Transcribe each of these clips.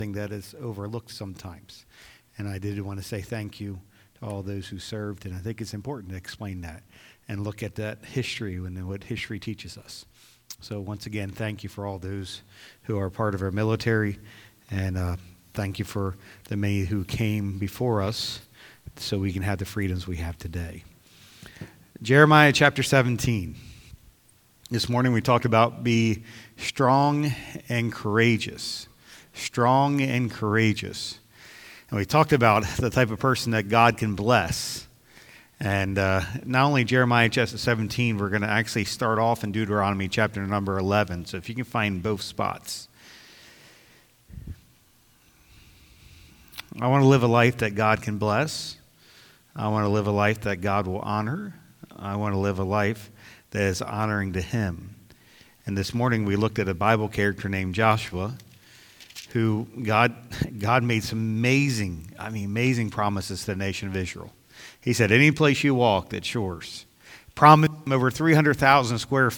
something that is overlooked sometimes. And I did want to say thank you to all those who served, and I think it's important to explain that and look at that history and what history teaches us. So once again, thank you for all those who are part of our military, and thank you for the many who came before us so we can have the freedoms we have today. Jeremiah chapter 17. This morning we talked about be strong and courageous. Strong and courageous. And we talked about the type of person that God can bless. And not only Jeremiah chapter 17, we're going to actually start off in Deuteronomy chapter number 11. So if you can find both spots. I want to live a life that God can bless. I want to live a life that God will honor. I want to live a life that is honoring to Him. And this morning we looked at a Bible character named Joshua, who God made some amazing promises to the nation of Israel. He said, any place you walk, that's yours. Promised them over 300,000 square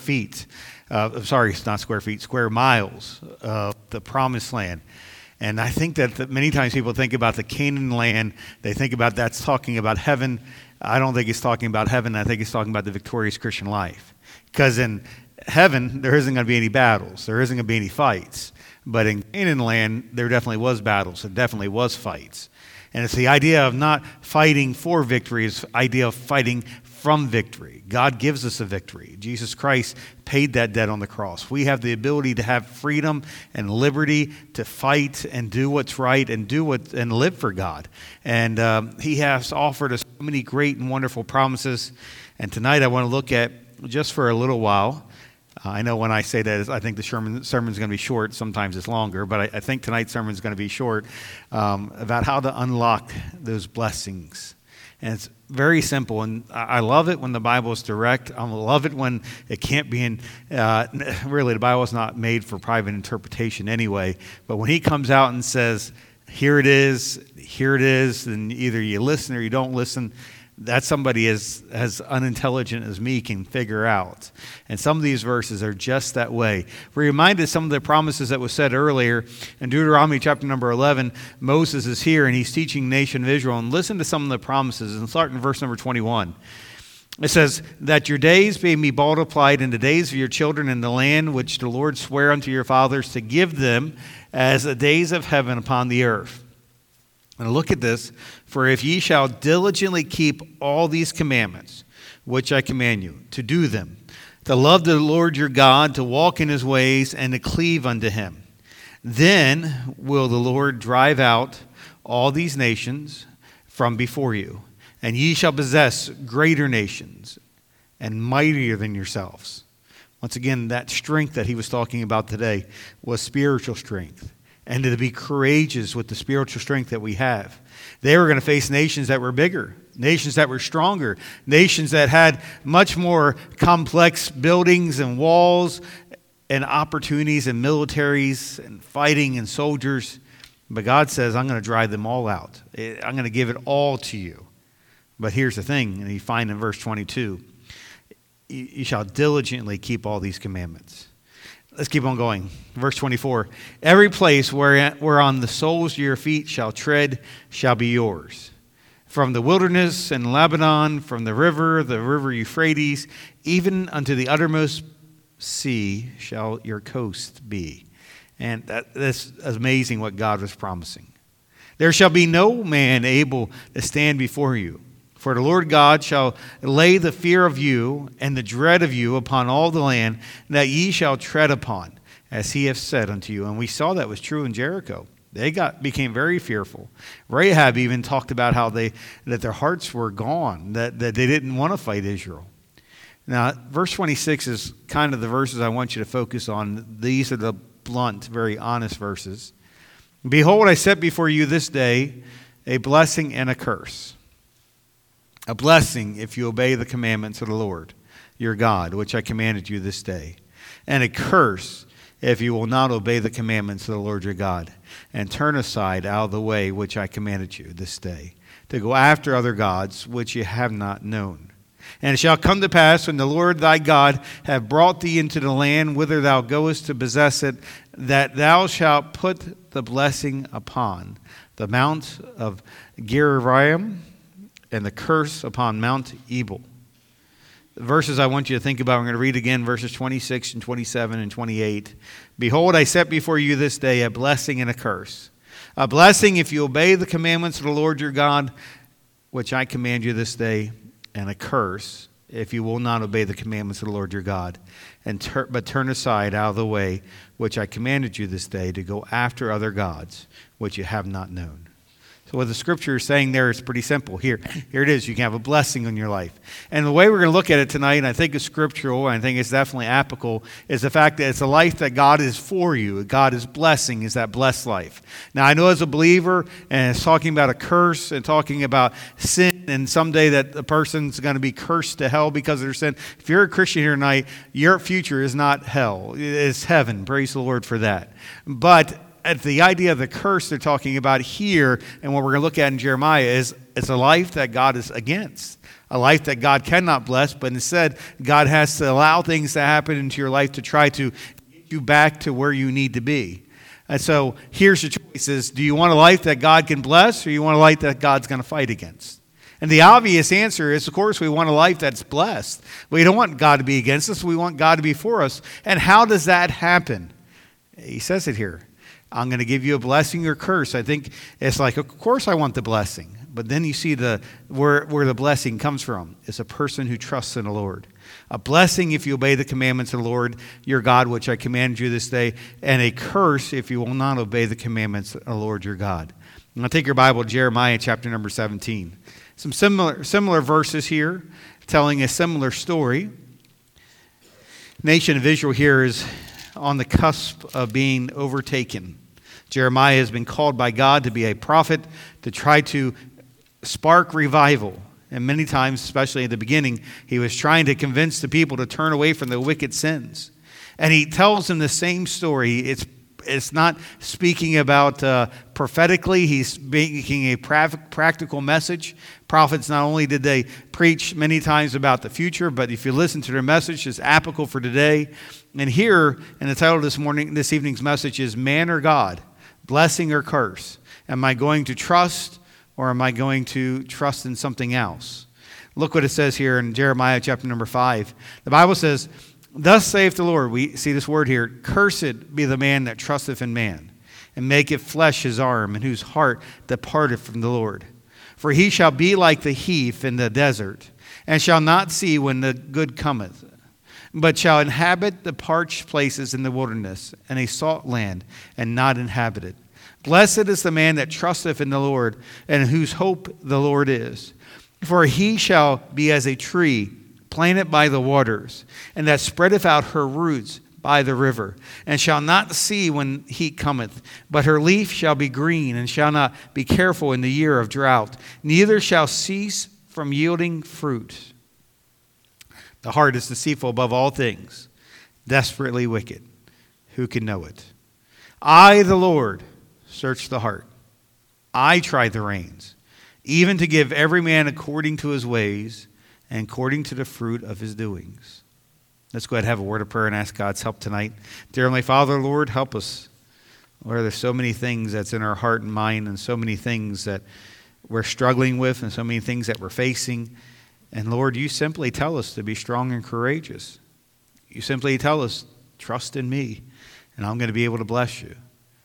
miles of the promised land. And I think that many times people think about the Canaan land, they think about that's talking about heaven. I don't think he's talking about heaven. I think he's talking about the victorious Christian life. Because in heaven, there isn't going to be any battles. There isn't going to be any fights. But in Canaan land, there definitely was battles. There definitely was fights. And it's the idea of not fighting for victory. It's the idea of fighting from victory. God gives us a victory. Jesus Christ paid that debt on the cross. We have the ability to have freedom and liberty to fight and do what's right and and live for God. And He has offered us so many great and wonderful promises. And tonight I want to look at, just for a little while, I know when I say that, I think the sermon's going to be short. Sometimes it's longer, but I think tonight's sermon is going to be short, about how to unlock those blessings. And it's very simple, and I love it when the Bible is direct. I love it when it can't be really, the Bible is not made for private interpretation anyway, but when He comes out and says, here it is, then either you listen or you don't listen. That somebody as unintelligent as me can figure out. And some of these verses are just that way. We're reminded some of the promises that was said earlier. In Deuteronomy chapter number 11, Moses is here and he's teaching the nation of Israel. And listen to some of the promises, and start in verse number 21. It says, that your days may be multiplied in the days of your children in the land which the Lord sware unto your fathers to give them as the days of heaven upon the earth. And look at this. For if ye shall diligently keep all these commandments, which I command you, to do them, to love the Lord your God, to walk in His ways, and to cleave unto Him, then will the Lord drive out all these nations from before you, and ye shall possess greater nations and mightier than yourselves. Once again, that strength that he was talking about today was spiritual strength. And to be courageous with the spiritual strength that we have. They were going to face nations that were bigger, nations that were stronger, nations that had much more complex buildings and walls and opportunities and militaries and fighting and soldiers. But God says, I'm going to drive them all out. I'm going to give it all to you. But here's the thing, and you find in verse 22, you shall diligently keep all these commandments. Let's keep on going. Verse 24. Every place whereon the soles of your feet shall tread shall be yours. From the wilderness and Lebanon, from the river Euphrates, even unto the uttermost sea shall your coast be. And that's amazing what God was promising. There shall be no man able to stand before you. For the Lord God shall lay the fear of you and the dread of you upon all the land that ye shall tread upon, as He hath said unto you. And we saw that was true in Jericho. They became very fearful. Rahab even talked about how that their hearts were gone, that they didn't want to fight Israel. Now, verse 26 is kind of the verses I want you to focus on. These are the blunt, very honest verses. Behold, I set before you this day a blessing and a curse. A blessing if you obey the commandments of the Lord, your God, which I commanded you this day. And a curse if you will not obey the commandments of the Lord your God, and turn aside out of the way which I commanded you this day, to go after other gods which you have not known. And it shall come to pass, when the Lord thy God have brought thee into the land whither thou goest to possess it, that thou shalt put the blessing upon the mount of Gerizim, and the curse upon Mount Ebal. The verses I want you to think about, I'm going to read again verses 26 and 27 and 28. Behold, I set before you this day a blessing and a curse. A blessing if you obey the commandments of the Lord your God, which I command you this day, and a curse if you will not obey the commandments of the Lord your God, but turn aside out of the way which I commanded you this day, to go after other gods which you have not known. So what the scripture is saying there is pretty simple. Here it is. You can have a blessing in your life. And the way we're going to look at it tonight, and I think it's scriptural, and I think it's definitely applicable, is the fact that it's a life that God is for you. God is blessing, is that blessed life. Now, I know as a believer, and it's talking about a curse and talking about sin, and someday that the person's going to be cursed to hell because of their sin. If you're a Christian here tonight, your future is not hell. It's heaven. Praise the Lord for that. But at the idea of the curse they're talking about here, and what we're going to look at in Jeremiah, is it's a life that God is against. A life that God cannot bless, but instead God has to allow things to happen into your life to try to get you back to where you need to be. And so here's the choices. Do you want a life that God can bless, or you want a life that God's going to fight against? And the obvious answer is, of course, we want a life that's blessed. We don't want God to be against us. We want God to be for us. And how does that happen? He says it here. I'm going to give you a blessing or curse. I think it's like, of course I want the blessing. But then you see where the blessing comes from. It's a person who trusts in the Lord. A blessing if you obey the commandments of the Lord your God, which I command you this day. And a curse if you will not obey the commandments of the Lord your God. Now take your Bible, Jeremiah chapter number 17. Some similar verses here telling a similar story. Nation of Israel here is on the cusp of being overtaken. Jeremiah has been called by God to be a prophet to try to spark revival. And many times, especially at the beginning, he was trying to convince the people to turn away from the wicked sins. And he tells them the same story. It's not speaking about prophetically. He's speaking a practical message. Prophets, not only did they preach many times about the future, but if you listen to their message, it's applicable for today. And here, in the title of this evening's message is Man or God? Blessing or curse? Am I going to trust, or am I going to trust in something else? Look what it says here in Jeremiah chapter number 5. The Bible says, Thus saith the Lord, we see this word here, Cursed be the man that trusteth in man, and maketh flesh his arm, and whose heart departeth from the Lord. For he shall be like the heath in the desert, and shall not see when the good cometh, but shall inhabit the parched places in the wilderness, and a salt land, and not inhabited. Blessed is the man that trusteth in the Lord, and whose hope the Lord is. For he shall be as a tree planted by the waters, and that spreadeth out her roots by the river, and shall not see when heat cometh, but her leaf shall be green, and shall not be careful in the year of drought, neither shall cease from yielding fruit. The heart is deceitful above all things, desperately wicked. Who can know it? I, the Lord, search the heart. I try the reins, even to give every man according to his ways, and according to the fruit of his doings. Let's go ahead and have a word of prayer and ask God's help tonight. Dear Heavenly Father, Lord, help us. Lord, there's so many things that's in our heart and mind, and so many things that we're struggling with, and so many things that we're facing. And Lord, you simply tell us to be strong and courageous. You simply tell us, trust in me, and I'm going to be able to bless you.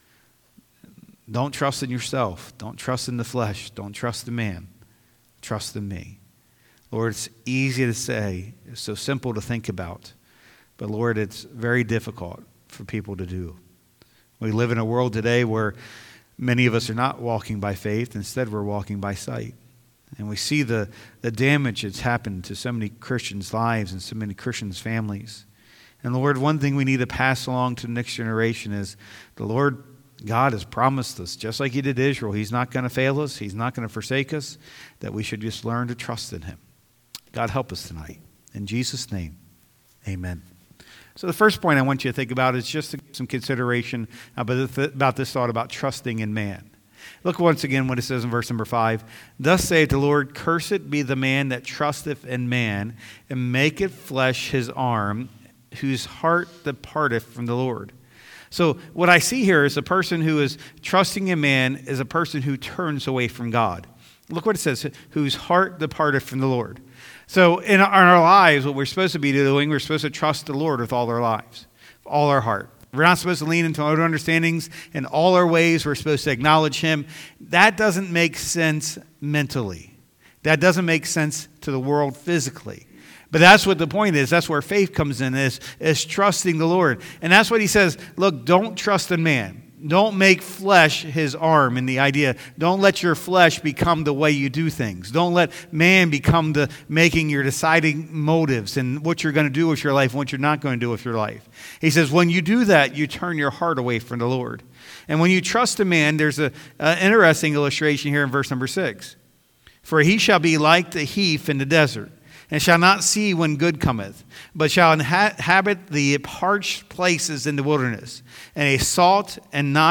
Don't trust in yourself. Don't trust in the flesh. Don't trust in man. Trust in me. Lord, it's easy to say. It's so simple to think about. But Lord, it's very difficult for people to do. We live in a world today where many of us are not walking by faith. Instead, we're walking by sight. And we see the damage that's happened to so many Christians' lives and so many Christians' families. And Lord, one thing we need to pass along to the next generation is the Lord God has promised us, just like he did Israel, he's not going to fail us, he's not going to forsake us, that we should just learn to trust in him. God, help us tonight. In Jesus' name, amen. So the first point I want you to think about is just some consideration about this thought about trusting in man. Look once again what it says in verse number 5. Thus saith the Lord, cursed be the man that trusteth in man, and maketh flesh his arm, whose heart departeth from the Lord. So what I see here is a person who is trusting in man is a person who turns away from God. Look what it says, whose heart departeth from the Lord. So in our lives, what we're supposed to be doing, we're supposed to trust the Lord with all our lives, all our heart. We're not supposed to lean into our own understandings. In all our ways, we're supposed to acknowledge him. That doesn't make sense mentally. That doesn't make sense to the world physically. But that's what the point is. That's where faith comes in, is trusting the Lord. And that's what he says, look, don't trust in man. Don't make flesh his arm, in the idea. Don't let your flesh become the way you do things. Don't let man become the making your deciding motives and what you're going to do with your life and what you're not going to do with your life. He says, when you do that, you turn your heart away from the Lord. And when you trust a man, there's an interesting illustration here in verse number 6. For he shall be like the heath in the desert, and shall not see when good cometh, but shall inhabit the parched places in the wilderness, and a salt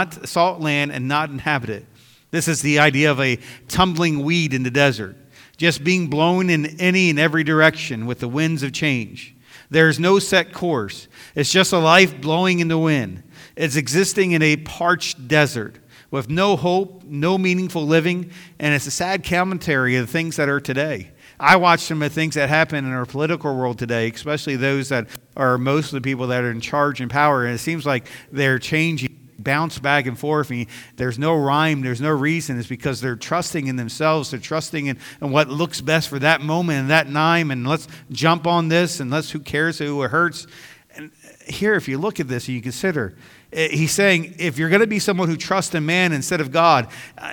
land and not inhabit it. This is the idea of a tumbling weed in the desert, just being blown in any and every direction with the winds of change. There's no set course. It's just a life blowing in the wind. It's existing in a parched desert with no hope, no meaningful living, and it's a sad commentary of the things that are today. I watch some of the things that happen in our political world today, especially those that are most of the people that are in charge and power, and it seems like they're changing, bounce back and forth, and there's no rhyme, there's no reason. It's because they're trusting in themselves, they're trusting in what looks best for that moment and that time, and let's jump on this, and who cares who it hurts. And here, if you look at this and you consider, he's saying, if you're going to be someone who trusts in man instead of God,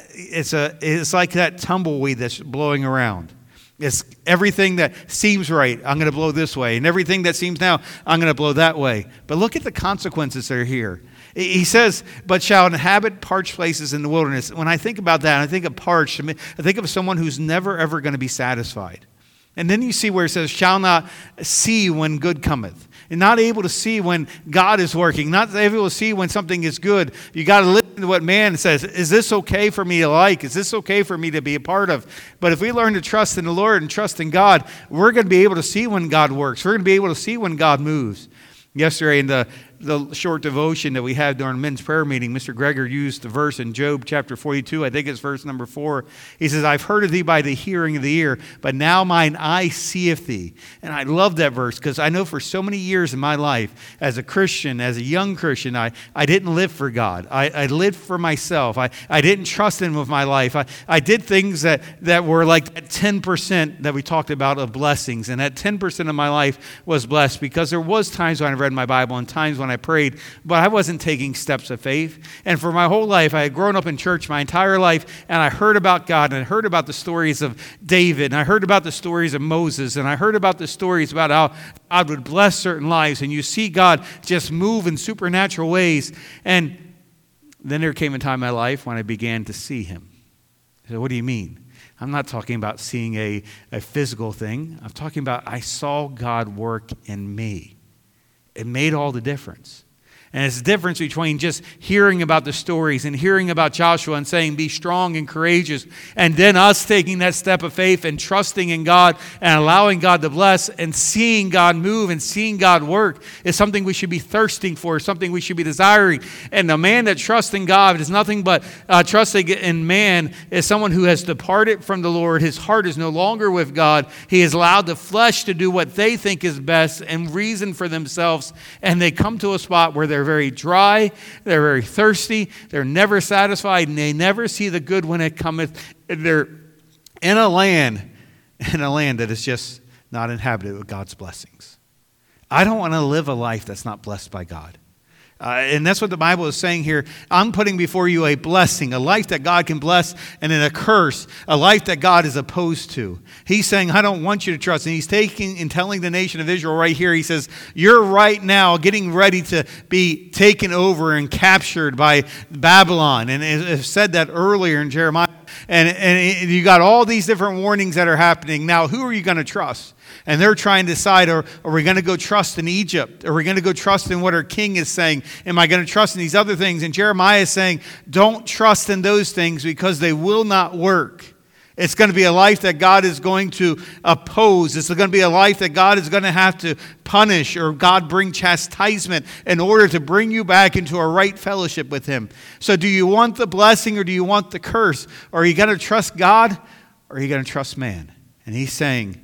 it's like that tumbleweed that's blowing around. It's everything that seems right, I'm going to blow this way. And everything that seems now, I'm going to blow that way. But look at the consequences that are here. He says, but shall inhabit parched places in the wilderness. When I think about that, I think of parched. I think of someone who's never, ever going to be satisfied. And then you see where it says, shall not see when good cometh. And not able to see when God is working. Not able to see when something is good. You got to listen to what man says. Is this okay for me to like? Is this okay for me to be a part of? But if we learn to trust in the Lord and trust in God, we're going to be able to see when God works. We're going to be able to see when God moves. Yesterday in the short devotion that we had during men's prayer meeting, Mr. Greger used the verse in Job chapter 42, I think it's verse number 4. He says, I've heard of thee by the hearing of the ear, but now mine eye seeth thee. And I love that verse because I know for so many years in my life, as a Christian, as a young Christian, I didn't live for God. I lived for myself. I didn't trust him with my life. I did things that were like that 10% that we talked about of blessings. And that 10% of my life was blessed because there was times when I read my Bible and times when I prayed, but I wasn't taking steps of faith. And for my whole life, I had grown up in church my entire life, and I heard about God, and I heard about the stories of David, and I heard about the stories of Moses, and I heard about the stories about how God would bless certain lives, and you see God just move in supernatural ways. And then there came a time in my life when I began to see him. I said, what do you mean? I'm not talking about seeing a physical thing. I'm talking about I saw God work in me. It made all the difference. And it's the difference between just hearing about the stories and hearing about Joshua and saying, be strong and courageous, and then us taking that step of faith and trusting in God and allowing God to bless and seeing God move and seeing God work is something we should be thirsting for, something we should be desiring. And the man that trusts in God is nothing but trusting in man is someone who has departed from the Lord. His heart is no longer with God. He has allowed the flesh to do what they think is best and reason for themselves. And they come to a spot where they're very dry, they're very thirsty, they're never satisfied, and they never see the good when it cometh. They're in a land that is just not inhabited with God's blessings. I don't want to live a life that's not blessed by God. And that's what the Bible is saying here. I'm putting before you a blessing, a life that God can bless, and then a curse, a life that God is opposed to. He's saying, I don't want you to trust. And he's taking and telling the nation of Israel right here, he says, you're right now getting ready to be taken over and captured by Babylon. And it said that earlier in Jeremiah And you got all these different warnings that are happening. Now, who are you going to trust? And they're trying to decide, are we going to go trust in Egypt? Are we going to go trust in what our king is saying? Am I going to trust in these other things? And Jeremiah is saying, don't trust in those things because they will not work. It's going to be a life that God is going to oppose. It's going to be a life that God is going to have to punish, or God bring chastisement in order to bring you back into a right fellowship with him. So do you want the blessing or do you want the curse? Or are you going to trust God or are you going to trust man? And he's saying,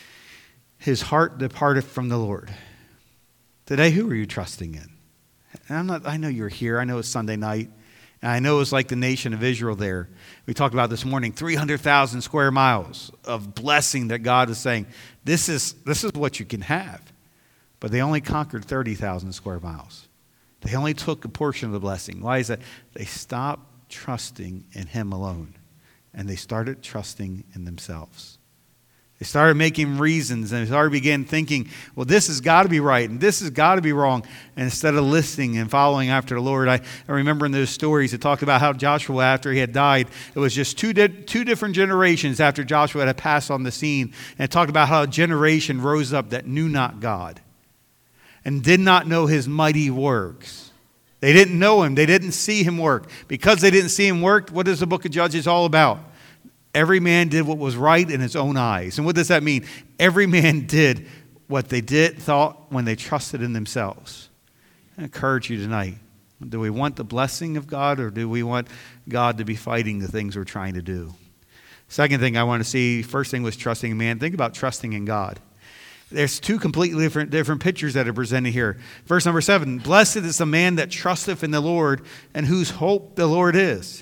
his heart departed from the Lord. Today, who are you trusting in? And I know you're here. I know it's Sunday night. And I know it was like the nation of Israel there. We talked about this morning, 300,000 square miles of blessing that God is saying, this is what you can have. But they only conquered 30,000 square miles. They only took a portion of the blessing. Why is that? They stopped trusting in him alone. And they started trusting in themselves. They started making reasons and they started began thinking, well, this has got to be right and this has got to be wrong. And instead of listening and following after the Lord, I remember in those stories, it talked about how Joshua, after he had died, it was just two different generations after Joshua had passed on the scene. And it talked about how a generation rose up that knew not God and did not know his mighty works. They didn't know him. They didn't see him work. Because they didn't see him work, what is the book of Judges all about? Every man did what was right in his own eyes. And what does that mean? Every man did what they thought when they trusted in themselves. I encourage you tonight. Do we want the blessing of God or do we want God to be fighting the things we're trying to do? Second thing I want to see, first thing was trusting in man. Think about trusting in God. There's two completely different pictures that are presented here. Verse number 7, blessed is the man that trusteth in the Lord and whose hope the Lord is.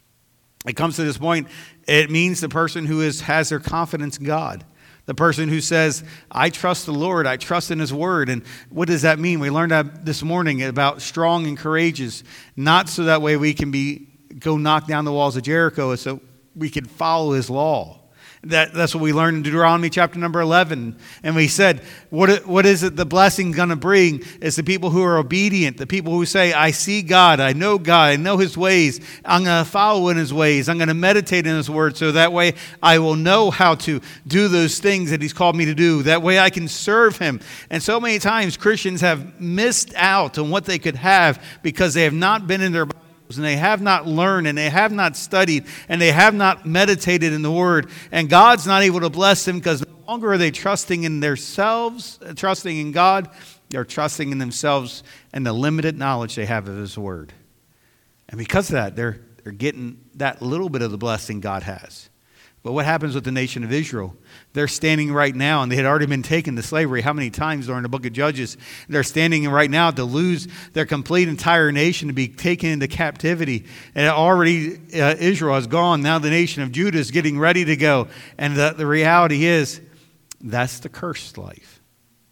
It comes to this point, it means the person who has their confidence in God. The person who says, I trust the Lord, I trust in his word. And what does that mean? We learned that this morning about strong and courageous, not so that way we can go knock down the walls of Jericho, so we can follow his law. That's what we learned in Deuteronomy chapter number 11. And we said, what is it the blessing going to bring? It's the people who are obedient, the people who say, I see God, I know his ways. I'm going to follow in his ways. I'm going to meditate in his word so that way I will know how to do those things that he's called me to do. That way I can serve him. And so many times Christians have missed out on what they could have because they have not been in their Bibles and they have not learned and they have not studied and they have not meditated in the word. And God's not able to bless them because no longer are they trusting in themselves, trusting in God. They're trusting in themselves and the limited knowledge they have of his word. And because of that, they're getting that little bit of the blessing God has. But what happens with the nation of Israel? They're standing right now, and they had already been taken to slavery. How many times during the book of Judges? They're standing right now to lose their complete entire nation, to be taken into captivity. And already Israel has gone. Now the nation of Judah is getting ready to go. And the reality is, that's the cursed life.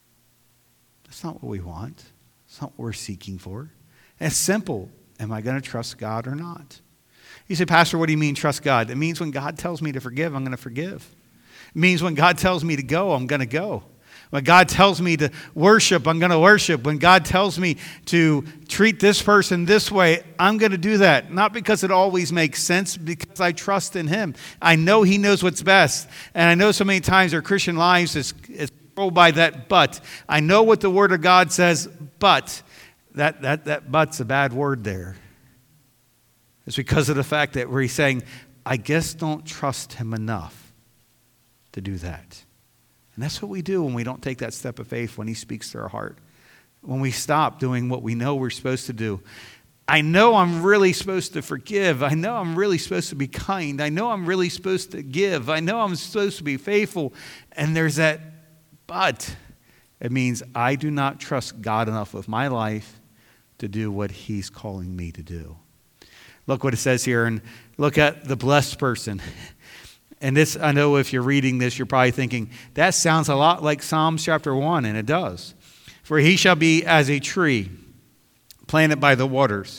That's not what we want. It's not what we're seeking for. And it's simple. Am I going to trust God or not? You say, Pastor, what do you mean trust God? It means when God tells me to forgive, I'm going to forgive. It means when God tells me to go, I'm going to go. When God tells me to worship, I'm going to worship. When God tells me to treat this person this way, I'm going to do that. Not because it always makes sense, because I trust in him. I know he knows what's best. And I know so many times our Christian lives is controlled by that but. I know what the word of God says, but that but's a bad word there. It's because of the fact that we're saying, I guess don't trust him enough to do that. And that's what we do when we don't take that step of faith when he speaks to our heart. When we stop doing what we know we're supposed to do. I know I'm really supposed to forgive. I know I'm really supposed to be kind. I know I'm really supposed to give. I know I'm supposed to be faithful. And there's that but. It means I do not trust God enough with my life to do what he's calling me to do. Look what it says here, and look at the blessed person. And this, I know if you're reading this, you're probably thinking, that sounds a lot like Psalms chapter 1, and it does. For he shall be as a tree planted by the waters,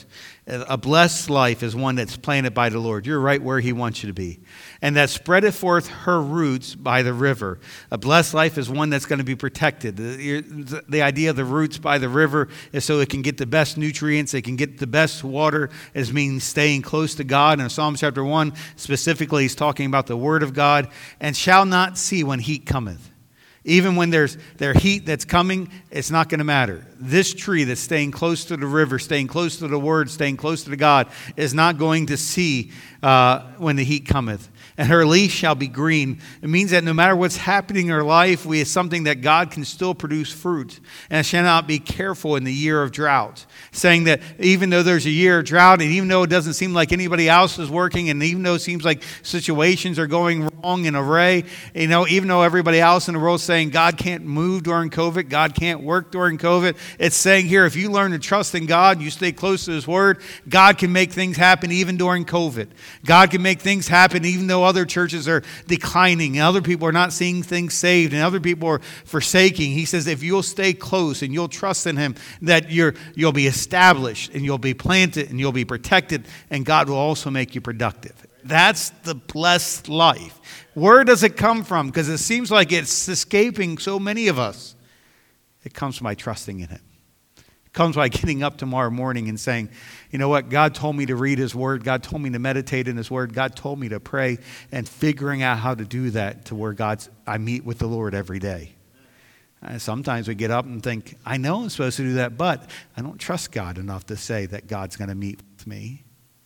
A blessed life is one that's planted by the Lord. You're right where he wants you to be. And that spreadeth forth her roots by the river. A blessed life is one that's going to be protected. The idea of the roots by the river is so it can get the best nutrients, it can get the best water, as means staying close to God. In Psalm chapter 1, specifically, he's talking about the word of God. And shall not see when heat cometh. Even when there's heat that's coming, it's not going to matter. This tree that's staying close to the river, staying close to the word, staying close to God, is not going to see when the heat cometh. And her leaf shall be green. It means that no matter what's happening in her life, we have something that God can still produce fruit. And shall not be careful in the year of drought. Saying that even though there's a year of drought, and even though it doesn't seem like anybody else is working, and even though it seems like situations are going wrong in array, even though everybody else in the world is saying God can't move during COVID, God can't work during COVID, it's saying here, if you learn to trust in God, you stay close to his word, God can make things happen even during COVID. God can make things happen even though other churches are declining and other people are not seeing things saved and other people are forsaking. He says if you'll stay close and you'll trust in him, that you'll be established and you'll be planted and you'll be protected, and God will also make you productive. That's the blessed life. Where does it come from? Because it seems like it's escaping so many of us. It comes by trusting in him. It comes by getting up tomorrow morning and saying, you know what, God told me to read his word. God told me to meditate in his word. God told me to pray, and figuring out how to do that to where I meet with the Lord every day. Sometimes we get up and think, I know I'm supposed to do that, but I don't trust God enough to say that God's going to meet with me.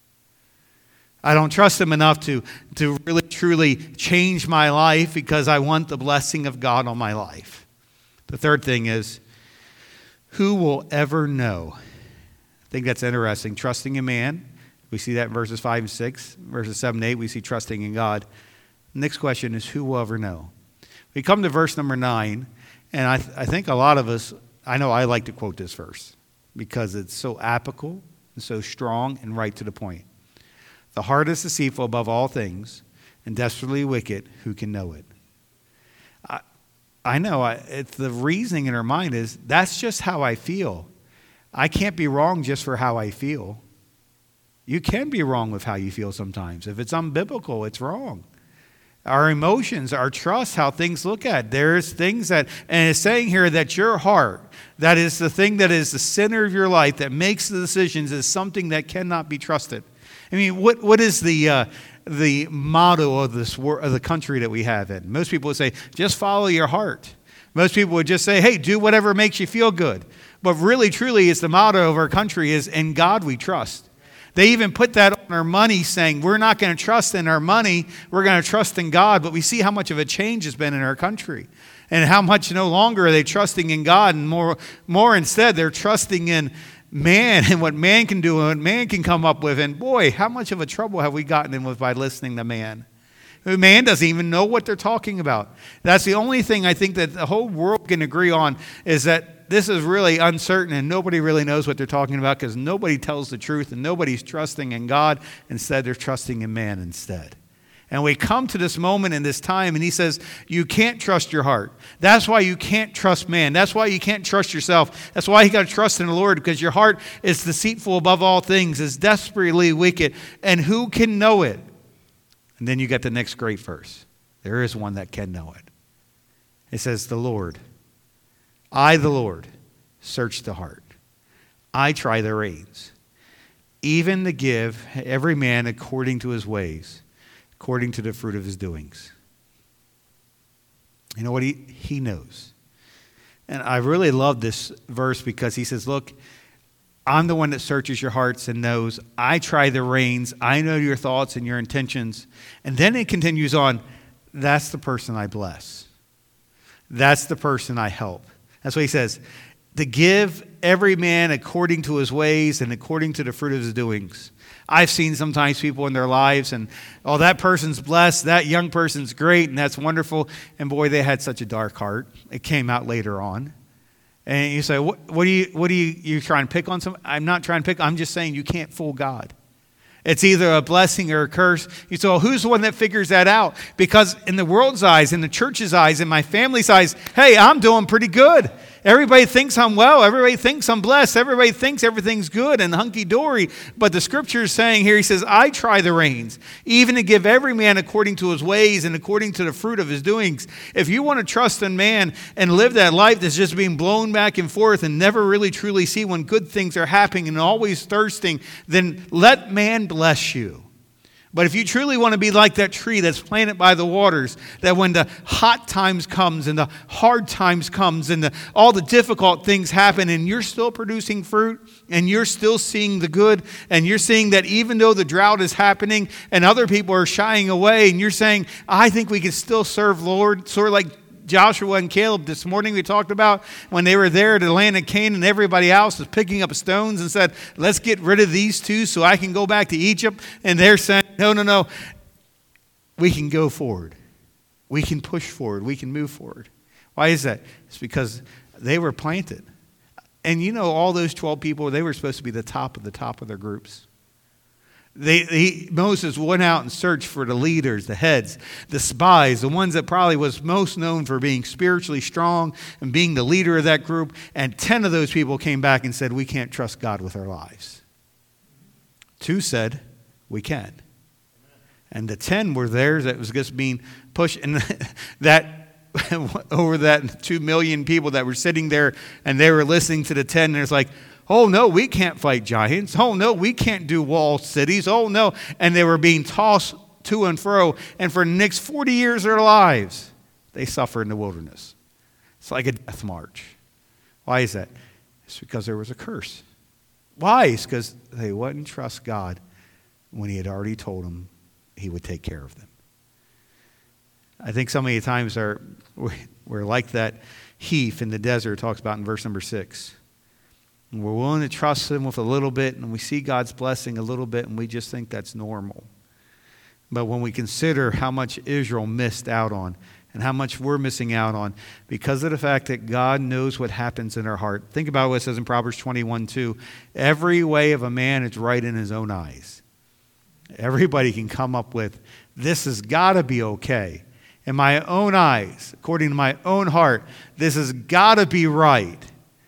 I don't trust him enough to really, truly change my life because I want the blessing of God on my life. The third thing is, who will ever know? I think that's interesting. Trusting in man. We see that in verses 5 and 6. Verses 7 and 8, we see trusting in God. Next question is, who will ever know? We come to verse number 9, and I think a lot of us, I know I like to quote this verse because it's so applicable and so strong and right to the point. The heart is deceitful above all things and desperately wicked. Who can know it? I know it's the reasoning in our mind is that's just how I feel. I can't be wrong just for how I feel. You can be wrong with how you feel sometimes. If it's unbiblical, it's wrong. Our emotions, our trust, how things look at. There's things that, and it's saying here that your heart, that is the thing that is the center of your life that makes the decisions, is something that cannot be trusted. I mean, what is the motto of the country that we have in? Most people would say, just follow your heart. Most people would just say, hey, do whatever makes you feel good. But really, truly, it's the motto of our country is, in God we trust. They even put that on our money, saying we're not going to trust in our money, we're going to trust in God. But we see how much of a change has been in our country, and how much no longer are they trusting in God, and more instead they're trusting in man and what man can do and what man can come up with. And boy, how much of a trouble have we gotten in with by listening to man? Man doesn't even know what they're talking about. That's the only thing I think that the whole world can agree on, is that this is really uncertain and nobody really knows what they're talking about, because nobody tells the truth and nobody's trusting in God. Instead, they're trusting in man instead. And we come to this moment in this time, and he says, you can't trust your heart. That's why you can't trust man. That's why you can't trust yourself. That's why you got to trust in the Lord, because your heart is deceitful above all things, is desperately wicked. And who can know it? And then you get the next great verse. There is one that can know it. It says, the Lord, I, the Lord, search the heart. I try the reins, even to give every man according to his ways, according to the fruit of his doings. You know what? He knows. And I really love this verse because he says, look, I'm the one that searches your hearts and knows. I try the reins. I know your thoughts and your intentions. And then it continues on. That's the person I bless. That's the person I help. That's what he says. To give every man according to his ways and according to the fruit of his doings. I've seen sometimes people in their lives and, oh, that person's blessed. That young person's great and that's wonderful. And boy, they had such a dark heart. It came out later on. And you say, what are you trying to pick on some? I'm not trying to pick. I'm just saying you can't fool God. It's either a blessing or a curse. You say, well, who's the one that figures that out? Because in the world's eyes, in the church's eyes, in my family's eyes, hey, I'm doing pretty good. Everybody thinks I'm well. Everybody thinks I'm blessed. Everybody thinks everything's good and hunky-dory. But the scripture is saying here, he says, I try the reins, even to give every man according to his ways and according to the fruit of his doings. If you want to trust in man and live that life that's just being blown back and forth and never really truly see when good things are happening and always thirsting, then let man bless you. But if you truly want to be like that tree that's planted by the waters, that when the hot times comes and the hard times comes and all the difficult things happen and you're still producing fruit and you're still seeing the good and you're seeing that even though the drought is happening and other people are shying away and you're saying, I think we can still serve Lord, sort of like Joshua and Caleb this morning we talked about when they were there to the land of Canaan and everybody else was picking up stones and said, let's get rid of these two so I can go back to Egypt. And they're saying, no. We can go forward. We can push forward. We can move forward. Why is that? It's because they were planted. And you know, all those 12 people, they were supposed to be the top of their groups. Moses went out and searched for the leaders, the heads, the spies, the ones that probably was most known for being spiritually strong and being the leader of that group. And 10 of those people came back and said, we can't trust God with our lives. 2 said, we can. And the 10 were theirs that was just being pushed. And that over that 2 million people that were sitting there and they were listening to the 10, and it's like, oh, no, we can't fight giants. Oh, no, we can't do walled cities. Oh, no. And they were being tossed to and fro. And for the next 40 years of their lives, they suffered in the wilderness. It's like a death march. Why is that? It's because there was a curse. Why? It's because they wouldn't trust God when he had already told them he would take care of them. I think so many times we're like that heath in the desert, talks about in verse number 6. And we're willing to trust him with a little bit, and we see God's blessing a little bit, and we just think that's normal. But when we consider how much Israel missed out on and how much we're missing out on because of the fact that God knows what happens in our heart. Think about what it says in Proverbs 21:2. Every way of a man is right in his own eyes. Everybody can come up with, this has got to be okay. In my own eyes, according to my own heart, this has got to be right.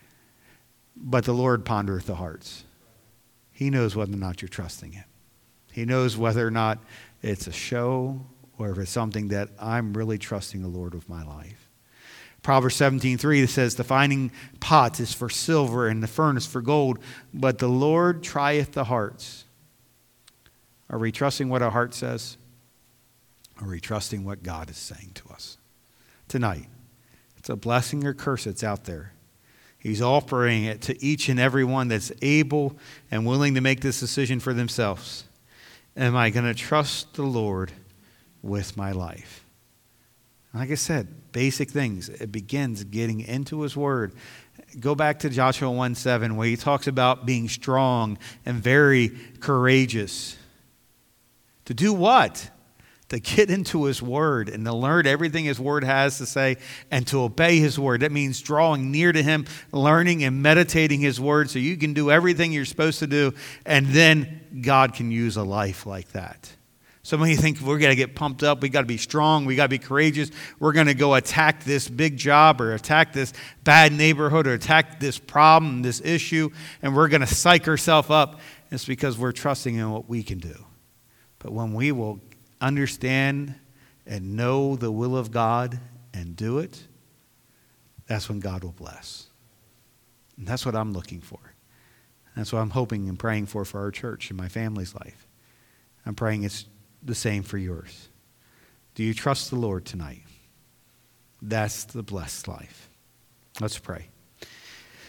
But the Lord pondereth the hearts. He knows whether or not you're trusting him. He knows whether or not it's a show or if it's something that I'm really trusting the Lord with my life. Proverbs 17:3 says, the finding pot is for silver and the furnace for gold, but the Lord trieth the hearts. Are we trusting what our heart says? Or are we trusting what God is saying to us? Tonight, it's a blessing or curse that's out there. He's offering it to each and every one that's able and willing to make this decision for themselves. Am I going to trust the Lord with my life? Like I said, basic things. It begins getting into his word. Go back to Joshua 1:7 where he talks about being strong and very courageous. To do what? To get into his word and to learn everything his word has to say and to obey his word. That means drawing near to him, learning and meditating his word so you can do everything you're supposed to do, and then God can use a life like that. So many think we're going to get pumped up, we got to be strong, we got to be courageous, we're going to go attack this big job or attack this bad neighborhood or attack this problem, this issue, and we're going to psych ourselves up. It's because we're trusting in what we can do. But when we will understand and know the will of God and do it, that's when God will bless. And that's what I'm looking for. That's what I'm hoping and praying for our church and my family's life. I'm praying it's the same for yours. Do you trust the Lord tonight? That's the blessed life. Let's pray.